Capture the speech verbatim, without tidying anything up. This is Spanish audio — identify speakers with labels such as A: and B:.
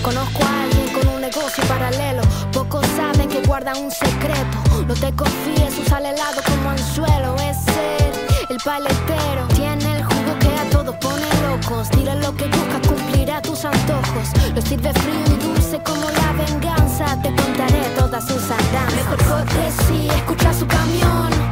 A: Conozco a alguien con un negocio paralelo. Pocos saben que guardan un secreto. No te confíes, usa el helado como anzuelo. Es ser el paletero. Tiene el jugo que a todos pone locos. Dile lo que buscas, cumplirá tus antojos. Lo sirve frío y dulce como la venganza. Te contaré todas sus andanzas. Mejor corre si escucha su camión.